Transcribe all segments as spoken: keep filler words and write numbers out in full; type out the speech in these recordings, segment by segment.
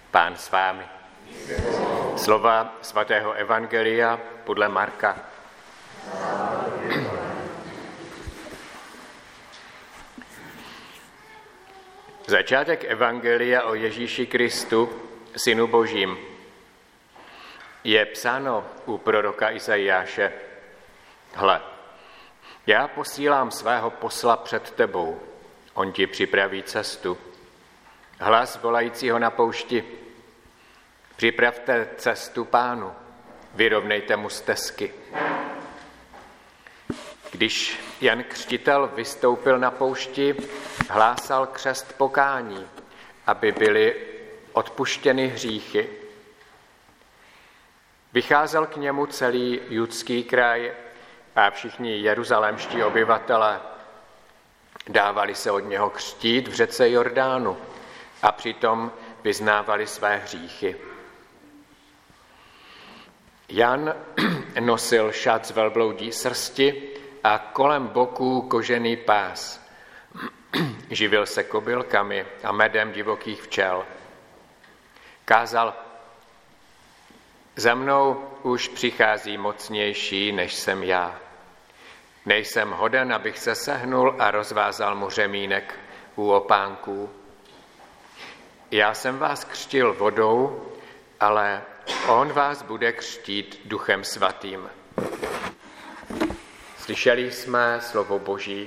Pán s vámi. Slova svatého evangelia podle Marka. Začátek evangelia o Ježíši Kristu, Synu Božím. Je psáno u proroka Izajáše: Hle, já posílám svého posla před tebou, on ti připraví cestu. Hlas volajícího na poušti: Připravte cestu Pánu, vyrovnejte mu stezky. Když Jan Křtitel vystoupil na poušti, hlásal křest pokání, aby byly odpuštěny hříchy. Vycházel k němu celý judský kraj a všichni jeruzalémští obyvatelé. Dávali se od něho křtít v řece Jordánu a přitom vyznávali své hříchy. Jan nosil šat z velbloudí srsti a kolem boků kožený pás. Živil se kobylkami a medem divokých včel. Kázal: Za mnou už přichází mocnější, než jsem já. Nejsem hoden, abych se sehnul a rozvázal mu řemínek u opánků. Já jsem vás křtil vodou, ale on vás bude křtít Duchem Svatým. Slyšeli jsme slovo Boží.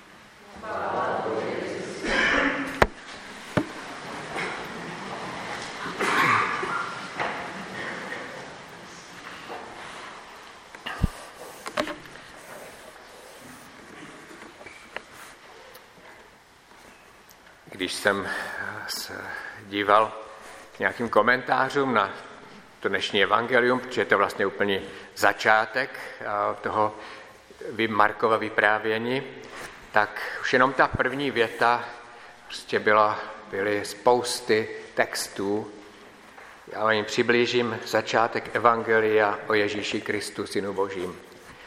Když jsem se díval k nějakým komentářům na to dnešní evangelium, protože je to vlastně úplně začátek toho Markova vyprávění, tak už jenom ta první věta, prostě byla, byly spousty textů. Já vám přiblížím začátek evangelia o Ježíši Kristu, Synu Božím.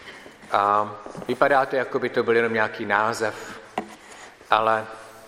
A vypadá to, jako by to byl jenom nějaký název, ale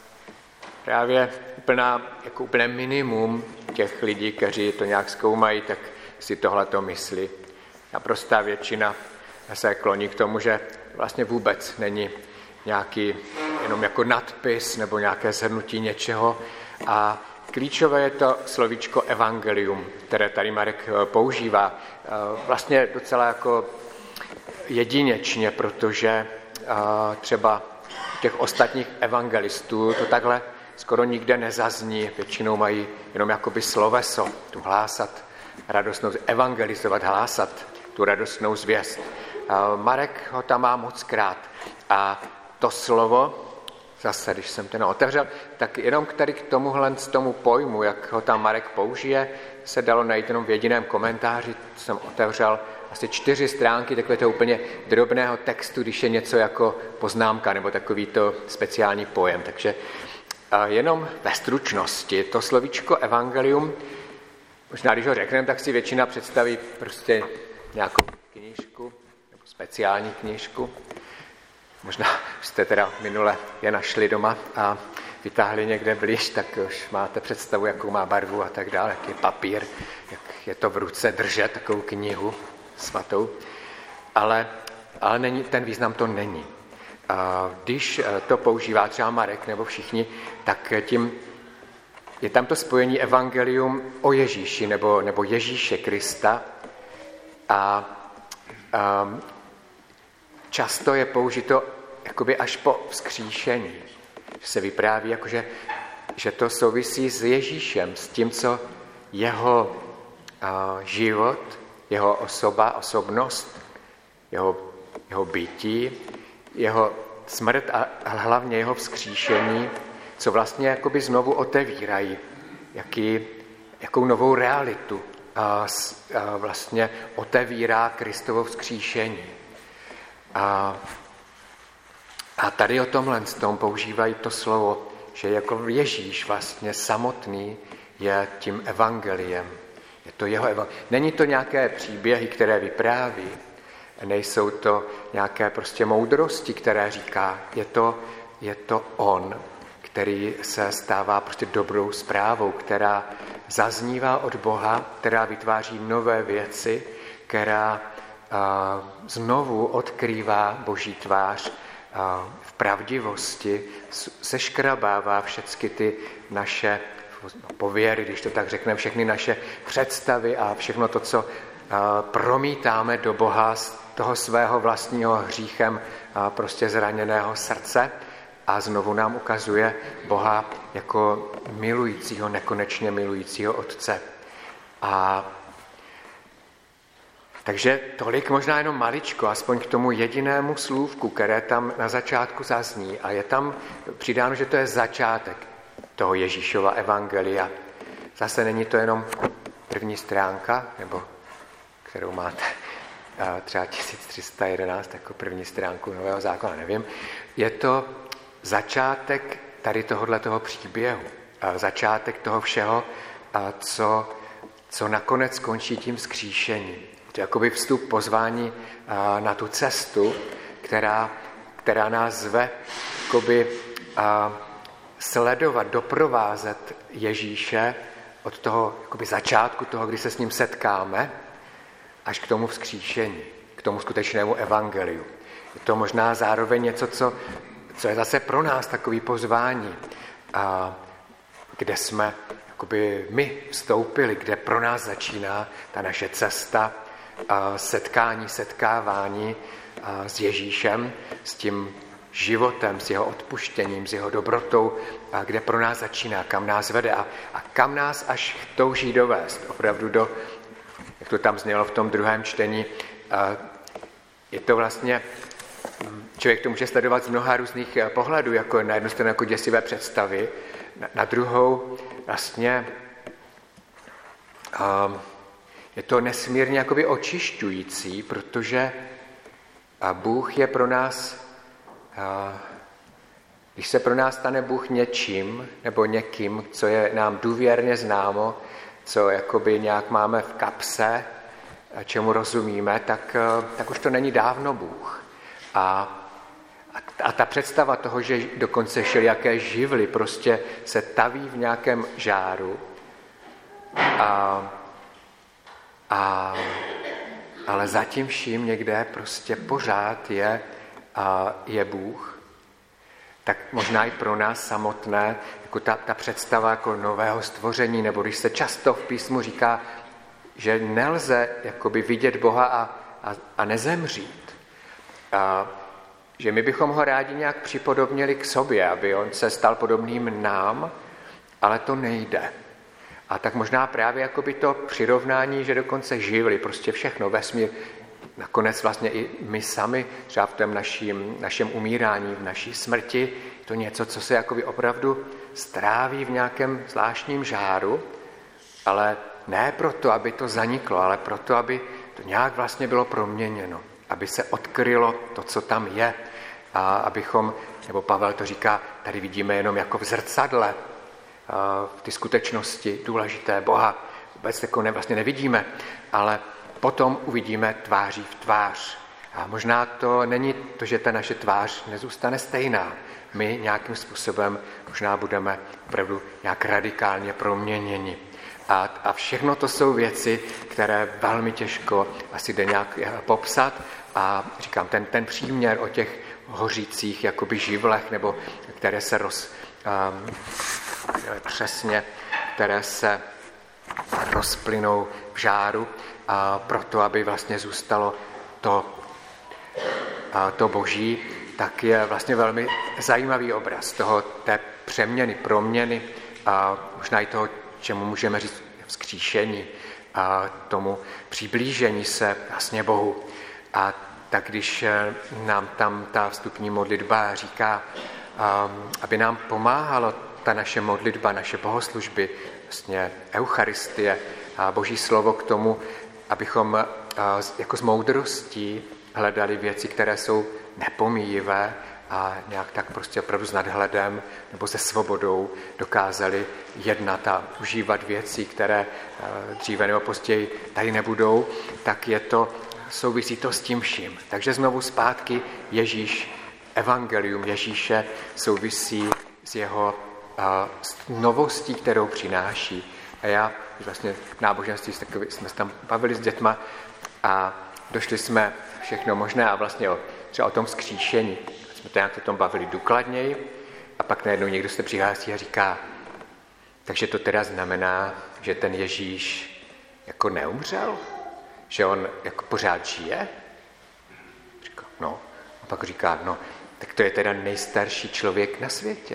právě úplná, jako úplné minimum těch lidí, kteří to nějak zkoumají, tak si tohleto myslí. Naprostá většina se kloní k tomu, že vlastně vůbec není nějaký jenom jako nadpis nebo nějaké shrnutí něčeho. A klíčové je to slovíčko evangelium, které tady Marek používá. Vlastně docela jako jedinečně, protože třeba těch ostatních evangelistů to takhle skoro nikde nezazní, většinou mají jenom jakoby sloveso, tu hlásat radostnou, evangelizovat, hlásat tu radostnou zvěst. Marek ho tam má moc krát a to slovo, zase, když jsem ten otevřel, tak jenom tady k tomuhle, z tomu pojmu, jak ho tam Marek použije, se dalo najít jenom v jediném komentáři, jsem otevřel asi čtyři stránky takového úplně drobného textu, když je něco jako poznámka nebo takovýto speciální pojem. Takže jenom ve stručnosti to slovíčko evangelium, možná když ho řekneme, tak si většina představí prostě nějakou knížku, nebo speciální knížku. Možná jste teda minule je našli doma a vytáhli někde blíž, tak už máte představu, jakou má barvu a tak dále, jak je papír, jak je to v ruce držet takovou knihu svatou. Ale, ale není, ten význam to není. Když to používá třeba Marek nebo všichni, tak tím je tam to spojení evangelium o Ježíši nebo, nebo Ježíše Krista a, a často je použito jakoby až po vzkříšení. Že se vypráví, jakože, že to souvisí s Ježíšem, s tím, co jeho a, život, jeho osoba, osobnost, jeho, jeho bytí, jeho smrt a hlavně jeho vzkříšení, co vlastně jakoby znovu otevírají, jaký, jakou novou realitu a, a vlastně otevírá Kristovo vzkříšení. A, a tady o tomhle tom používají to slovo, že jako Ježíš vlastně samotný je tím evangeliem. Je to jeho evangelium. Není to nějaké příběhy, které vypráví, nejsou to nějaké prostě moudrosti, které říká, je to, je to on, který se stává prostě dobrou zprávou, která zaznívá od Boha, která vytváří nové věci, která znovu odkrývá Boží tvář v pravdivosti, seškrabává všechny ty naše pověry, když to tak řekneme, všechny naše představy a všechno to, co promítáme do Boha z toho svého vlastního hříchem prostě zraněného srdce a znovu nám ukazuje Boha jako milujícího, nekonečně milujícího Otce. A takže tolik možná jenom maličko, aspoň k tomu jedinému slůvku, které tam na začátku zazní. A je tam přidáno, že to je začátek toho Ježíšova evangelia. Zase není to jenom první stránka, nebo kterou máte třeba tisíc tři sta jedenáct jako první stránku Nového zákona, nevím. Je to začátek tady tohoto příběhu. Začátek toho všeho, co, co nakonec skončí tím vzkříšením. To je jakoby vstup pozvání na tu cestu, která, která nás zve jakoby, a, sledovat, doprovázet Ježíše od toho jakoby začátku toho, kdy se s ním setkáme, až k tomu vzkříšení, k tomu skutečnému evangeliu. Je to možná zároveň něco, co, co je zase pro nás takový pozvání, a, kde jsme jakoby my vstoupili, kde pro nás začíná ta naše cesta, setkání, setkávání s Ježíšem, s tím životem, s jeho odpuštěním, s jeho dobrotou, kde pro nás začíná, kam nás vede a, a kam nás až touží dovést. Opravdu do, jak to tam znělo v tom druhém čtení, je to vlastně, člověk to může sledovat z mnoha různých pohledů, jako na jednu stranu jako děsivé představy, na, na druhou vlastně um, je to nesmírně jakoby očišťující, protože Bůh je pro nás, když se pro nás stane Bůh něčím nebo někým, co je nám důvěrně známo, co jakoby nějak máme v kapse, čemu rozumíme, tak, tak už to není dávno Bůh. A, a ta představa toho, že dokonce všelijaké živly prostě se taví v nějakém žáru, a A, ale zatím vším někde prostě pořád je, a je Bůh. Tak možná i pro nás samotné, jako ta, ta představa jako nového stvoření, nebo když se často v písmu říká, že nelze jakoby vidět Boha a, a, a nezemřít. A, že my bychom ho rádi nějak připodobnili k sobě, aby on se stal podobným nám, ale to nejde. A tak možná právě jakoby to přirovnání, že dokonce živly, prostě všechno, vesmír, nakonec vlastně i my sami, třeba v tom naším, našem umírání, v naší smrti, to něco, co se jakoby opravdu stráví v nějakém zvláštním žáru, ale ne proto, aby to zaniklo, ale proto, aby to nějak vlastně bylo proměněno, aby se odkrylo to, co tam je. A abychom, nebo Pavel to říká, tady vidíme jenom jako v zrcadle, v ty skutečnosti důležité Boha. Vůbec jako ne, vlastně nevidíme, ale potom uvidíme tváří v tvář. A možná to není to, že ta naše tvář nezůstane stejná. My nějakým způsobem možná budeme opravdu nějak radikálně proměněni. A, a všechno to jsou věci, které velmi těžko asi jde nějak popsat. A říkám, ten, ten příměr o těch hořících jakoby živlech, nebo které se roz... Um, přesně, které se rozplynou v žáru a proto, aby vlastně zůstalo to, a to Boží, tak je vlastně velmi zajímavý obraz toho, té přeměny, proměny a možná i toho, čemu můžeme říct vzkříšení a tomu přiblížení se vlastně Bohu. A tak když nám tam ta vstupní modlitba říká, aby nám pomáhalo ta naše modlitba, naše bohoslužby, vlastně Eucharistie a Boží slovo k tomu, abychom jako s moudrostí hledali věci, které jsou nepomíjivé a nějak tak prostě opravdu s nadhledem nebo se svobodou dokázali jednat a užívat věci, které dříve nebo později tady nebudou, tak je to, souvisí to s tím vším. Takže znovu zpátky Ježíš, evangelium Ježíše souvisí s jeho s novostí, kterou přináší A já vlastně v náboženství jsme se tam bavili s dětma a došli jsme všechno možné a vlastně o, třeba o tom vzkříšení. Jsme to nějak o tom bavili důkladněji a pak najednou někdo se přihlásí a říká, takže to teda znamená, že ten Ježíš jako neumřel? Že on jako pořád žije? Říká, no. A pak říká, no, tak to je teda nejstarší člověk na světě.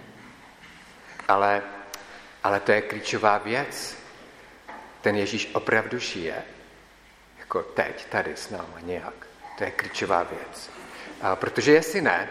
Ale, ale to je klíčová věc. Ten Ježíš opravdu žije. Jako teď, tady s náma nějak. To je klíčová věc. A protože jestli ne,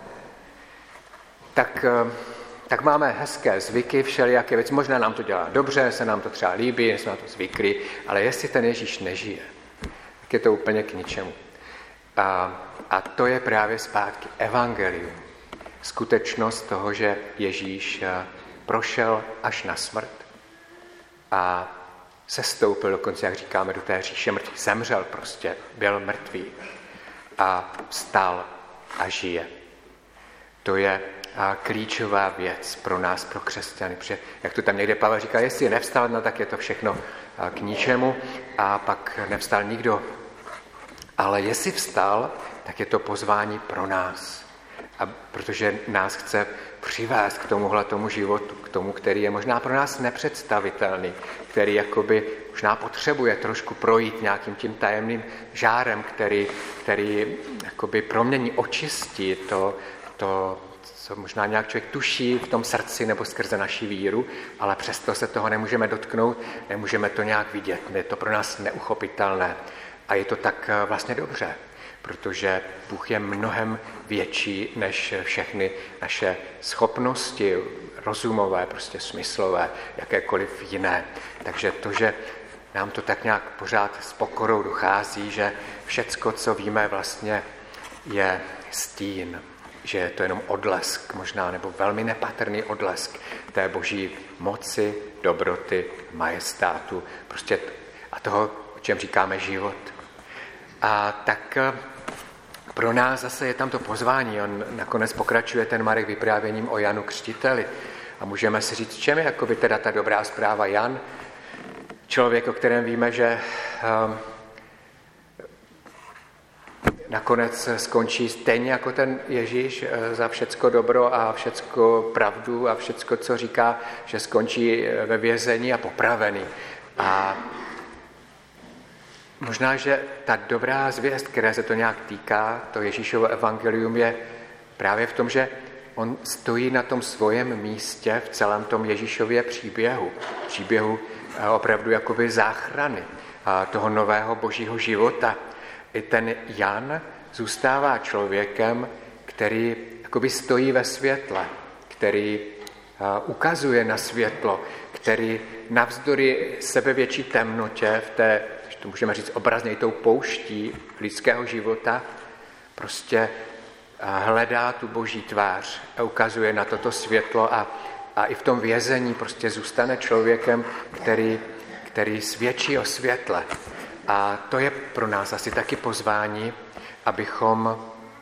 tak, tak máme hezké zvyky, všelijaké věci. Možná nám to dělá dobře, se nám to třeba líbí, jsme na to zvyklí, ale jestli ten Ježíš nežije, tak je to úplně k ničemu. A, a to je právě zpátky evangelium. Skutečnost toho, že Ježíš prošel až na smrt a sestoupil dokonce, jak říkáme, do té říše mrtvých. Zemřel prostě, byl mrtvý a vstal a žije. To je klíčová věc pro nás, pro křesťany. Protože, jak to tam někde Pavel říká, jestli nevstal, no tak je to všechno k ničemu a pak nevstal nikdo. Ale jestli vstal, tak je to pozvání pro nás. A protože nás chce přivést k tomuhle tomu životu, k tomu, který je možná pro nás nepředstavitelný, který jakoby možná potřebuje trošku projít nějakým tím tajemným žárem, který, který jakoby promění, očistí to, to, co možná nějak člověk tuší v tom srdci nebo skrze naši víru, ale přesto se toho nemůžeme dotknout, nemůžeme to nějak vidět, je to pro nás neuchopitelné. A je to tak vlastně dobře, protože Bůh je mnohem větší než všechny naše schopnosti rozumové, prostě smyslové, jakékoliv jiné. Takže to, že nám to tak nějak pořád s pokorou dochází, že všecko, co víme, vlastně je stín, že je to jenom odlesk možná, nebo velmi nepatrný odlesk té boží moci, dobroty, majestátu, prostě a toho, o čem říkáme život. A tak pro nás zase je tam to pozvání. On nakonec pokračuje ten Marek vyprávěním o Janu Křtiteli. A můžeme si říct, čem je jakoby teda ta dobrá zpráva. Jan, člověk, o kterém víme, že um, nakonec skončí stejně jako ten Ježíš za všecko dobro a všecko pravdu a všecko, co říká, že skončí ve vězení a popravený. A možná, že ta dobrá zvěst, které se to nějak týká, to Ježíšovo evangelium, je právě v tom, že on stojí na tom svém místě v celém tom Ježíšově příběhu. Příběhu opravdu jakoby záchrany toho nového božího života. I ten Jan zůstává člověkem, který jakoby stojí ve světle, který ukazuje na světlo, který navzdory sebevětší temnotě v té, to můžeme říct obrazně, tou pouští lidského života, prostě hledá tu boží tvář a ukazuje na toto světlo a, a i v tom vězení prostě zůstane člověkem, který, který svědčí o světle. A to je pro nás asi taky pozvání, abychom uh,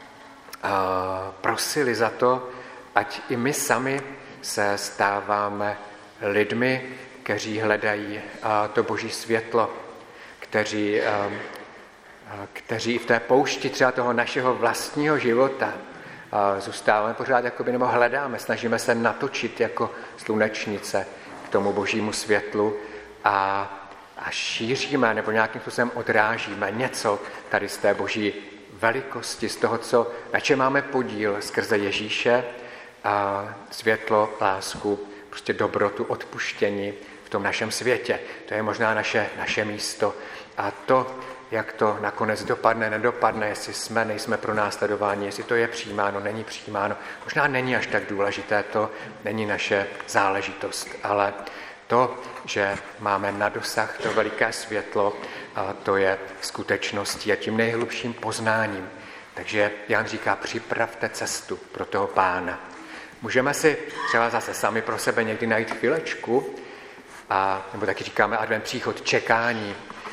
prosili za to, ať i my sami se stáváme lidmi, kteří hledají uh, to boží světlo, kteří, uh, kteří v té poušti třeba toho našeho vlastního života uh, zůstáváme pořád, jakoby, nebo hledáme, snažíme se natočit jako slunečnice k tomu božímu světlu a a šíříme nebo nějakým způsobem odrážíme něco tady z té boží velikosti, z toho, co, na čem máme podíl skrze Ježíše, a světlo, lásku, prostě dobrotu, odpuštění v tom našem světě. To je možná naše, naše místo. A to, jak to nakonec dopadne, nedopadne, jestli jsme, nejsme pro následování, jestli to je přijímáno, není přijímáno, možná není až tak důležité, to není naše záležitost, ale to, že máme na dosah to veliké světlo, a to je skutečností a tím nejhlubším poznáním. Takže Jan říká, připravte cestu pro toho Pána. Můžeme si třeba zase sami pro sebe někdy najít chvilečku, a, nebo taky říkáme advent příchod, čekání.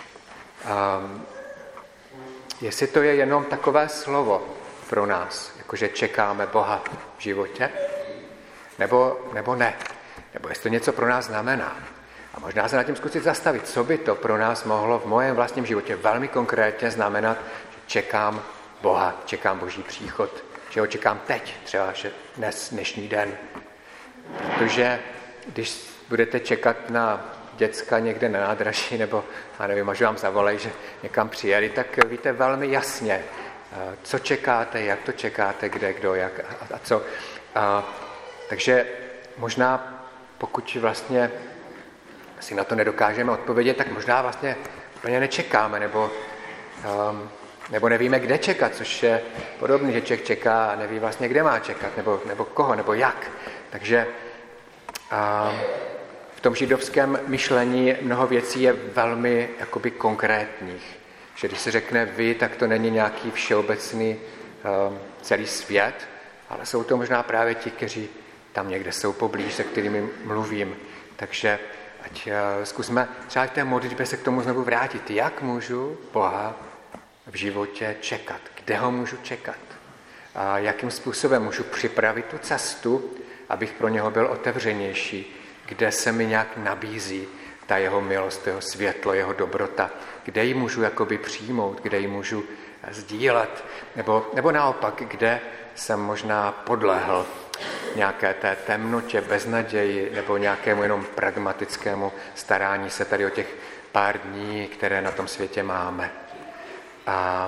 Um, jestli to je jenom takové slovo pro nás, jakože čekáme Boha v životě, nebo, nebo ne. Nebo jestli to něco pro nás znamená. A možná se nad tím zkusit zastavit, co by to pro nás mohlo v mém vlastním životě velmi konkrétně znamenat, že čekám Boha, čekám Boží příchod, že ho čekám teď, třeba že dnes, dnešní den. Protože když budete čekat na děcka někde na nádraží, nebo, já nevím, až vám zavolej, že někam přijeli, tak víte velmi jasně, co čekáte, jak to čekáte, kde, kdo, jak a, a co. A, takže možná, pokud vlastně si na to nedokážeme odpovědět, tak možná vlastně úplně nečekáme, nebo, um, nebo nevíme, kde čekat, což je podobný, že člověk čeká a neví vlastně, kde má čekat, nebo, nebo koho, nebo jak. Takže um, v tom židovském myšlení mnoho věcí je velmi jakoby konkrétních. Že když se řekne vy, tak to není nějaký všeobecný um, celý svět, ale jsou to možná právě ti, kteří tam někde jsou poblíž, se kterými mluvím. Takže ať uh, zkusme třeba v té modlitbě se k tomu znovu vrátit. Jak můžu Boha v životě čekat? Kde ho můžu čekat? A jakým způsobem můžu připravit tu cestu, abych pro něho byl otevřenější? Kde se mi nějak nabízí ta jeho milost, jeho světlo, jeho dobrota? Kde ji můžu jakoby přijmout? Kde ji můžu sdílet? Nebo, nebo naopak, kde jsem možná podlehl nějaké té temnotě, beznaději nebo nějakému jenom pragmatickému starání se tady o těch pár dní, které na tom světě máme. A,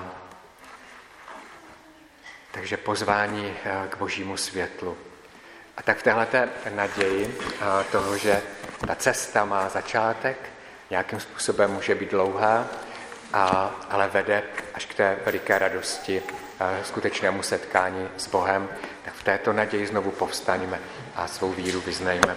takže pozvání k Božímu světlu. A tak v téhleté naději toho, že ta cesta má začátek, nějakým způsobem může být dlouhá, a, ale vede až k té veliké radosti, skutečnému setkání s Bohem, tak v této naději znovu povstaňme a svou víru vyznejme.